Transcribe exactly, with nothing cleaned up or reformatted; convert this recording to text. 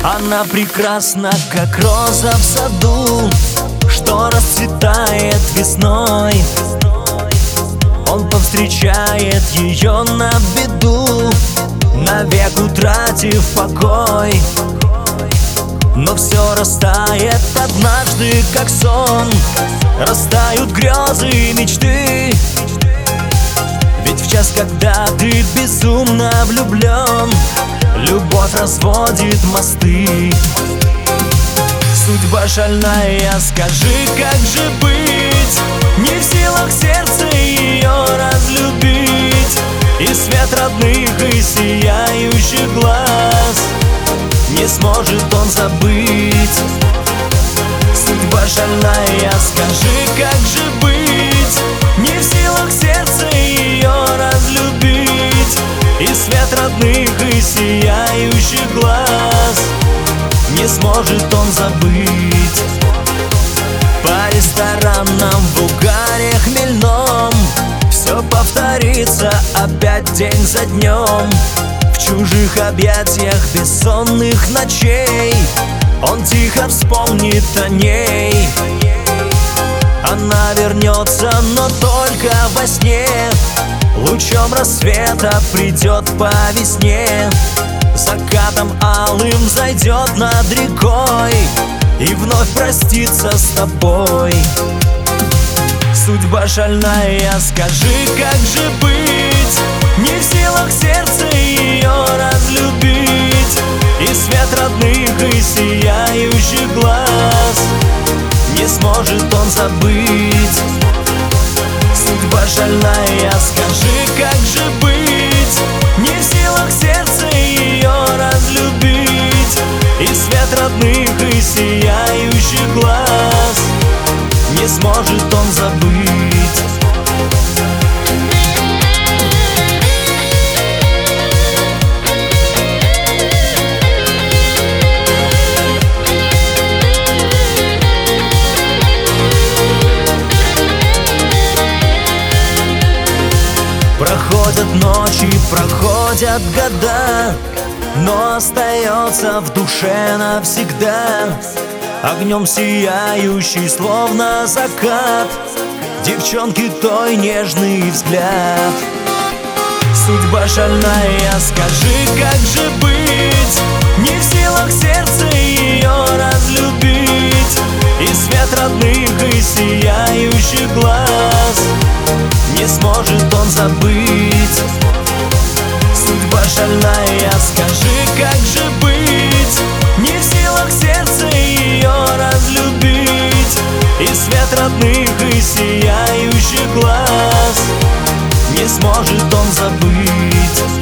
Она прекрасна, как роза в саду, что расцветает весной. Он повстречает ее на беду, навек утратив покой. Но все растает однажды, как сон, растают грезы и мечты. Ведь в час, когда ты безумно влюблен, любовь разводит мосты. Судьба шальная, скажи, как же быть? Не в силах сердце ее разлюбить, и свет родных, и сияющих глаз не сможет он забыть. Судьба шальная, скажи, как же быть? Не в силах сердце ее разлюбить, и свет родных, и сияющих глаз не сможет он забыть. По ресторанам, в угаре хмельном все повторится опять день за днем. В чужих объятиях бессонных ночей он тихо вспомнит о ней. Она вернется, но только во сне, лучом рассвета придет по весне, закатом алым зайдет над рекой и вновь простится с тобой. Судьба шальная, скажи, как же быть? Не в силах сердце ее разлюбить, и свет родных, и сияющих глаз не сможет он забыть. Судьба шальная, скажи, как же быть? Не в силах сердце ее разлюбить, и свет родных, и сияющих глаз не сможет он забыть. Проходят ночи, проходят года, но остается в душе навсегда огнем сияющий, словно закат, девчонки той нежный взгляд. Судьба шальная, скажи, как же быть? Не в силах сердце ее разлюбить, и свет родных, и сияющих глаз не сможет он забыть. Судьба шальная, скажи, как же быть? Не в силах сердце ее разлюбить, и свет родных, и сияющих глаз не сможет он забыть.